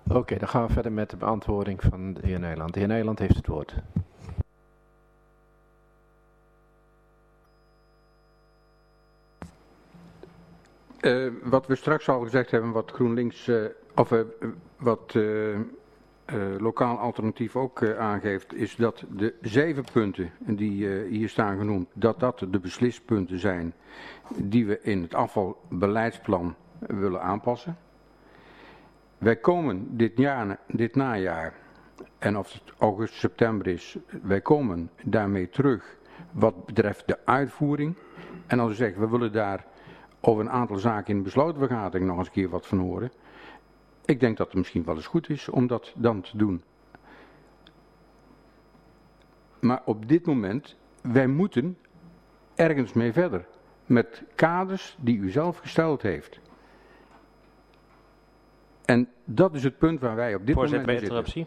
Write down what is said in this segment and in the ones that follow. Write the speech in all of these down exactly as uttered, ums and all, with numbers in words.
Oké, okay, dan gaan we verder met de beantwoording van de heer Nijland. De heer Nijland heeft het woord. Uh, wat we straks al gezegd hebben, wat GroenLinks, uh, of uh, wat uh, uh, lokaal alternatief ook uh, aangeeft, is dat de zeven punten die uh, hier staan genoemd, dat dat de beslispunten zijn die we in het afvalbeleidsplan willen aanpassen. Wij komen dit, jaar, dit najaar, en of het augustus, september is, wij komen daarmee terug wat betreft de uitvoering. En als we zeggen, we willen daar over een aantal zaken in de besloten vergadering nog eens een keer wat van horen. Ik denk dat het misschien wel eens goed is om dat dan te doen. Maar op dit moment, wij moeten ergens mee verder. Met kaders die u zelf gesteld heeft. En dat is het punt waar wij op dit Voorzitter, moment in interruptie.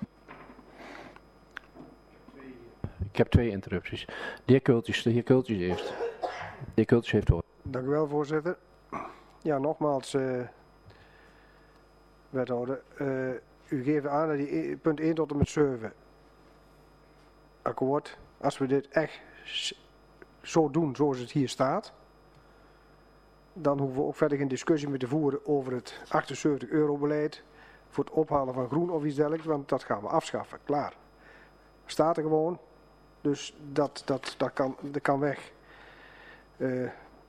Ik heb twee interrupties. De heer Kultjes, de heer Kultjes eerst. De heer Kultjes heeft woord. Dank u wel, voorzitter. Ja, nogmaals, uh, wethouder. Uh, u geeft aan dat die punt één tot en met zeven akkoord. Als we dit echt zo doen zoals het hier staat, dan hoeven we ook verder geen discussie meer te voeren over het achtenzeventig euro beleid voor het ophalen van groen of iets dergelijks, want dat gaan we afschaffen. Klaar. Staat er gewoon. Dus dat, dat, dat, kan, dat kan weg. Uh,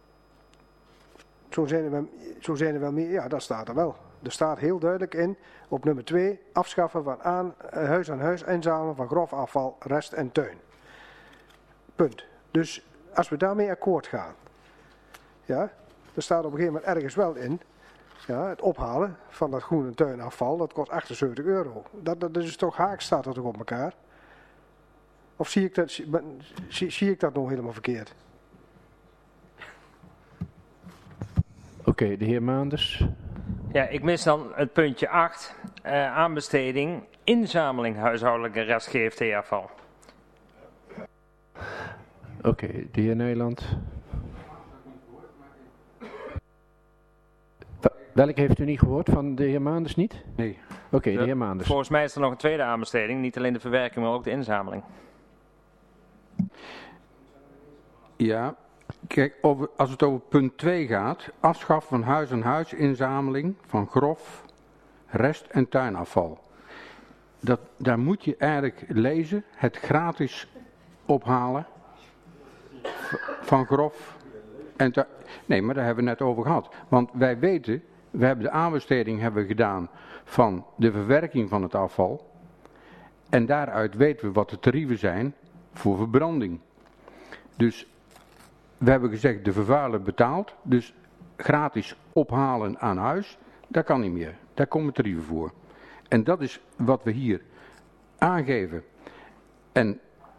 Zo zijn, er wel, zo zijn er wel meer, ja, dat staat er wel. Er staat heel duidelijk in, op nummer twee, afschaffen van aan, huis aan huis inzamelen van grof afval, rest en tuin. Punt. Dus als we daarmee akkoord gaan, ja, er staat op een gegeven moment ergens wel in, ja, het ophalen van dat groen- en tuinafval, dat kost achtenzeventig euro. Dat, dat is toch haaks, staat er toch op elkaar? Of zie ik dat, zie, zie ik dat nog helemaal verkeerd? Oké, okay, de heer Maanders. Ja, ik mis dan het puntje acht, uh, aanbesteding, inzameling huishoudelijke rest G F T-afval. Oké, okay, de heer Nijland. Welke heeft u niet gehoord? Van de heer Maanders niet? Nee. Oké, okay, de heer Maanders. Volgens mij is er nog een tweede aanbesteding, niet alleen de verwerking, maar ook de inzameling. Ja. Kijk, over, als het over punt twee gaat, afschaffen van huis aan huis inzameling van grof, rest- en tuinafval. Dat, daar moet je eigenlijk lezen, het gratis ophalen van grof en tuin. Nee, maar daar hebben we het net over gehad. Want wij weten, we hebben de aanbesteding hebben we gedaan van de verwerking van het afval. En daaruit weten we wat de tarieven zijn voor verbranding. Dus we hebben gezegd, de vervuiler betaalt, dus gratis ophalen aan huis, dat kan niet meer. Daar komen tarieven voor. En dat is wat we hier aangeven. En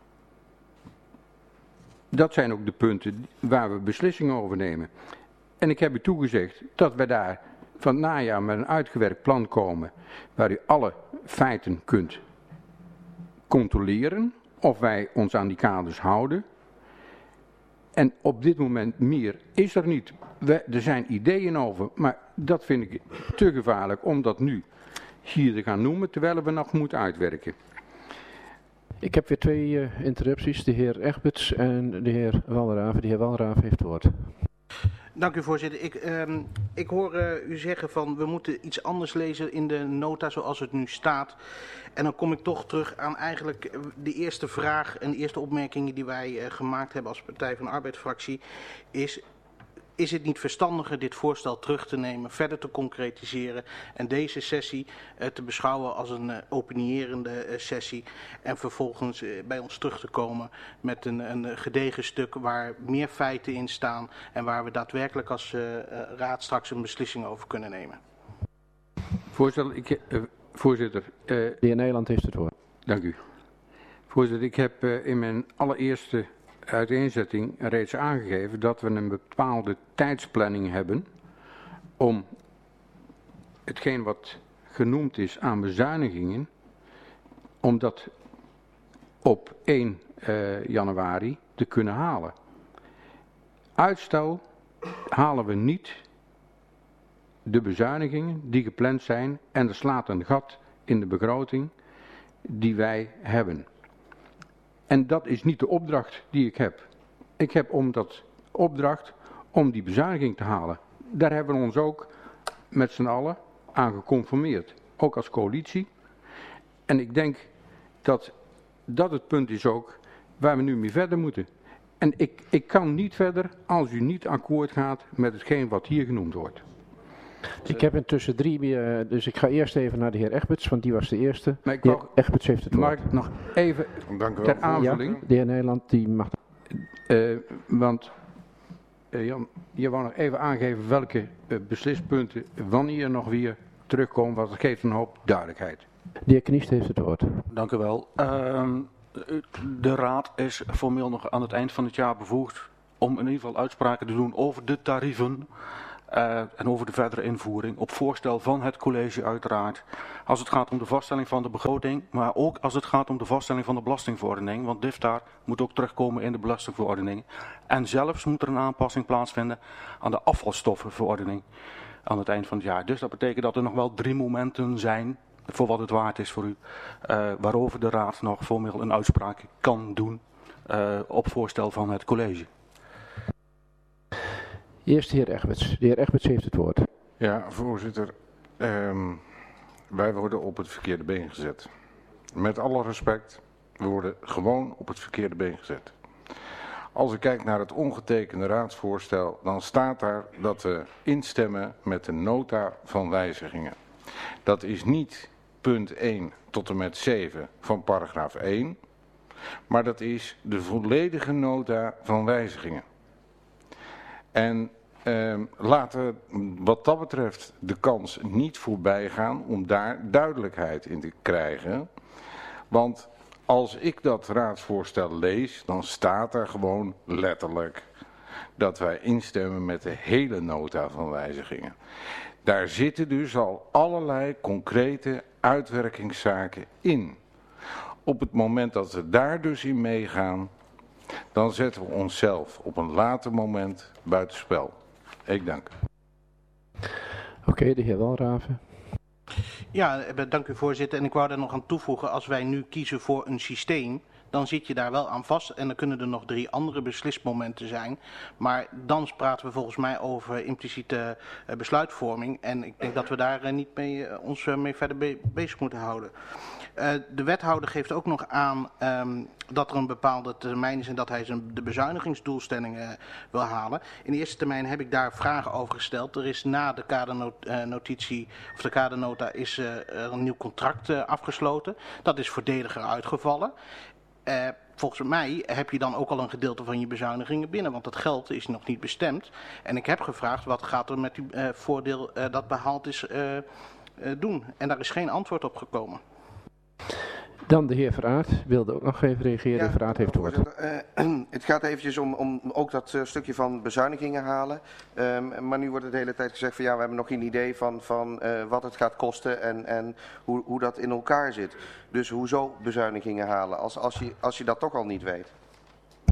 dat zijn ook de punten waar we beslissingen over nemen. En ik heb u toegezegd dat we daar van het najaar met een uitgewerkt plan komen, waar u alle feiten kunt controleren, of wij ons aan die kaders houden. En op dit moment meer is er niet. We, er zijn ideeën over, maar dat vind ik te gevaarlijk om dat nu hier te gaan noemen, terwijl we nog moeten uitwerken. Ik heb weer twee uh, interrupties, de heer Egberts en de heer Walraven. De heer Walraven heeft het woord. Dank u, voorzitter. Ik, uh, ik hoor uh, u zeggen van we moeten iets anders lezen in de nota zoals het nu staat. En dan kom ik toch terug aan eigenlijk de eerste vraag en de eerste opmerkingen die wij uh, gemaakt hebben als Partij van de Arbeidsfractie. Is, is het niet verstandiger dit voorstel terug te nemen, verder te concretiseren en deze sessie uh, te beschouwen als een uh, opinierende uh, sessie. En vervolgens uh, bij ons terug te komen met een, een gedegen stuk waar meer feiten in staan en waar we daadwerkelijk als uh, uh, raad straks een beslissing over kunnen nemen. Voorzitter, ik, uh, voorzitter uh, de heer Nijland heeft het woord. Dank u. Voorzitter, ik heb uh, in mijn allereerste uiteenzetting reeds aangegeven dat we een bepaalde tijdsplanning hebben om hetgeen wat genoemd is aan bezuinigingen, om dat op één uh, januari te kunnen halen. Uitstel halen we niet de bezuinigingen die gepland zijn en er slaat een gat in de begroting die wij hebben. En dat is niet de opdracht die ik heb. Ik heb om dat opdracht om die bezuiniging te halen. Daar hebben we ons ook met z'n allen aan geconformeerd. Ook als coalitie. En ik denk dat dat het punt is ook waar we nu mee verder moeten. En ik, ik kan niet verder als u niet akkoord gaat met hetgeen wat hier genoemd wordt. Ik heb intussen drie, uh, dus ik ga eerst even naar de heer Egberts, want die was de eerste. Maar ik De heer wou- Egberts heeft het Mag woord. ik nog even Dank u wel. ter Ja, aanvulling? de heer Nederland, die mag... Uh, want uh, Jan, je wou nog even aangeven welke uh, beslispunten wanneer nog weer terugkomen, want dat geeft een hoop duidelijkheid. De heer Kniest heeft het woord. Dank u wel. Uh, de Raad is formeel nog aan het eind van het jaar bevoegd om in ieder geval uitspraken te doen over de tarieven uh, en over de verdere invoering op voorstel van het college uiteraard. Als het gaat om de vaststelling van de begroting, maar ook als het gaat om de vaststelling van de belastingverordening, want DIFTAR moet ook terugkomen in de belastingverordening. En zelfs moet er een aanpassing plaatsvinden aan de afvalstoffenverordening aan het eind van het jaar. Dus dat betekent dat er nog wel drie momenten zijn, voor wat het waard is voor u, uh, waarover de Raad nog formeel een uitspraak kan doen uh, op voorstel van het college. Eerst de heer Egberts. De heer Egberts heeft het woord. Ja, voorzitter. Um, wij worden op het verkeerde been gezet. Met alle respect, we worden gewoon op het verkeerde been gezet. Als ik kijk naar het ongetekende raadsvoorstel, dan staat daar dat we instemmen met de nota van wijzigingen. Dat is niet punt één tot en met zeven van paragraaf één, maar dat is de volledige nota van wijzigingen. En eh, laten we wat dat betreft de kans niet voorbij gaan om daar duidelijkheid in te krijgen. Want als ik dat raadsvoorstel lees, dan staat er gewoon letterlijk dat wij instemmen met de hele nota van wijzigingen. Daar zitten dus al allerlei concrete uitwerkingszaken in. Op het moment dat we daar dus in meegaan, dan zetten we onszelf op een later moment buitenspel. Ik dank. Oké, okay, de heer Walraven. Ja, dank u voorzitter. En ik wou daar nog aan toevoegen, als wij nu kiezen voor een systeem, dan zit je daar wel aan vast en dan kunnen er nog drie andere beslismomenten zijn. Maar dan praten we volgens mij over impliciete uh, besluitvorming en ik denk dat we daar uh, niet mee, uh, ons uh, mee verder be bezig moeten houden. Uh, de wethouder geeft ook nog aan um, dat er een bepaalde termijn is en dat hij zijn, de bezuinigingsdoelstellingen uh, wil halen. In de eerste termijn heb ik daar vragen over gesteld. Er is na de kadernotitie, of de kadernota, is uh, er een nieuw contract uh, afgesloten. Dat is voordeliger uitgevallen. Uh, volgens mij heb je dan ook al een gedeelte van je bezuinigingen binnen, want dat geld is nog niet bestemd. En ik heb gevraagd, wat gaat er met uw uh, voordeel uh, dat behaald is uh, uh, doen? En daar is geen antwoord op gekomen. Dan de heer Verraad wilde ook nog even reageren. Ja, de Verraad heeft het woord. Uh, het gaat eventjes om, om ook dat uh, stukje van bezuinigingen halen. Um, maar nu wordt het de hele tijd gezegd van ja, we hebben nog geen idee van, van uh, wat het gaat kosten en, en hoe, hoe dat in elkaar zit. Dus hoezo bezuinigingen halen als, als, je, als je dat toch al niet weet?